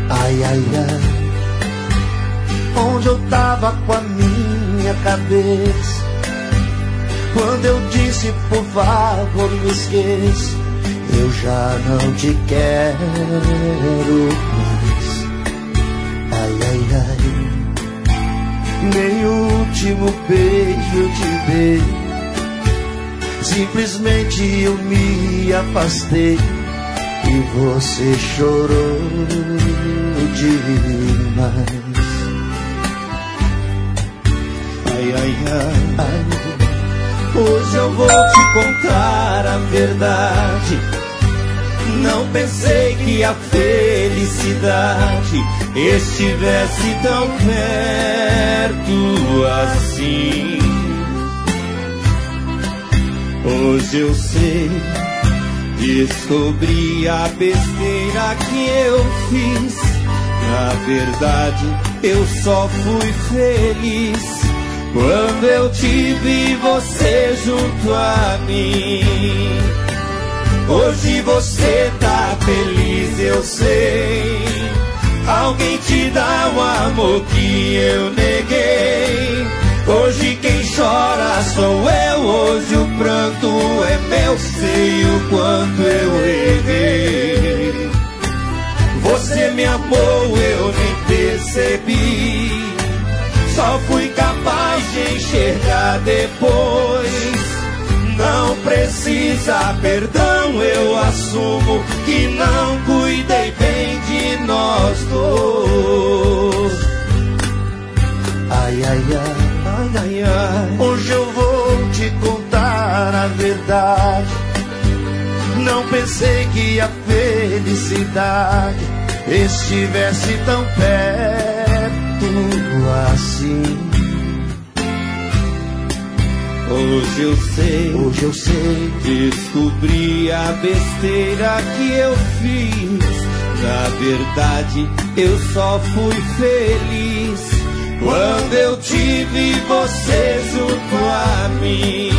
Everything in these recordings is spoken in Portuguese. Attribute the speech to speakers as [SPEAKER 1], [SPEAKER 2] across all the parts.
[SPEAKER 1] Ai, ai, ai, onde eu tava com a minha cabeça quando eu disse, por favor, me esqueça, eu já não te quero mais. Ai, ai, ai, nem o último beijo eu te dei, simplesmente eu me afastei e você chorou demais. Ai, ai, ai, ai, hoje eu vou te contar a verdade. Não pensei que a felicidade estivesse tão perto assim. Hoje eu sei, descobri a besteira que eu fiz. Na verdade, eu só fui feliz quando eu te vi você junto a mim. Hoje você tá feliz, eu sei. Alguém te dá um amor que eu neguei. Hoje quem chora sou eu, hoje o pranto é meu, sei o quanto eu errei. Você me amou, eu nem percebi, só fui capaz de enxergar depois. Não precisa perdão, eu assumo que não cuidei bem de nós dois. Ai, ai, ai, ai, ai, ai, hoje eu vou te contar a verdade. Não pensei que a felicidade estivesse tão perto assim. Hoje eu sei, descobri a besteira que eu fiz. Na verdade, eu só fui feliz quando eu tive você junto a mim.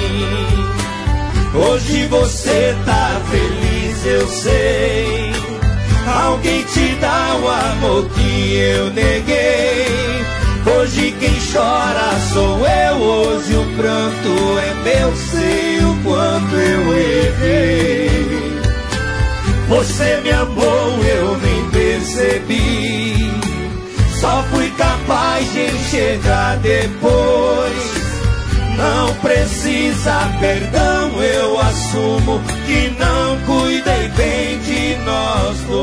[SPEAKER 1] Hoje você tá feliz, eu sei. Alguém te dá o amor que eu neguei. Hoje quem chora sou eu, hoje o pranto é meu, sei o quanto eu errei. Você me amou, eu nem percebi, só fui capaz de enxergar depois. Não precisa perdão, eu assumo que não cuidei bem de nós dois.